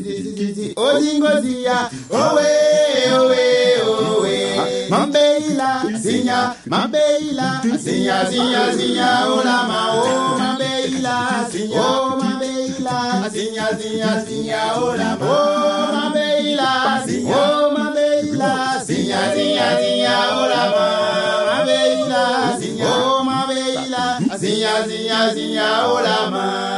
Ozingozia, owe, owe, owe. Mambeila, sinya, mambeila, sinya, sinya, sinya, olama, oh, mambeila, sinya, oh, mambeila, sinya, sinya, sinya, olama, oh, mambeila, sinya, oh, mambeila, sinya, sinya, sinya, olama, mambeila, sinya, oh, mambeila, sinya, sinya, sinya, olama.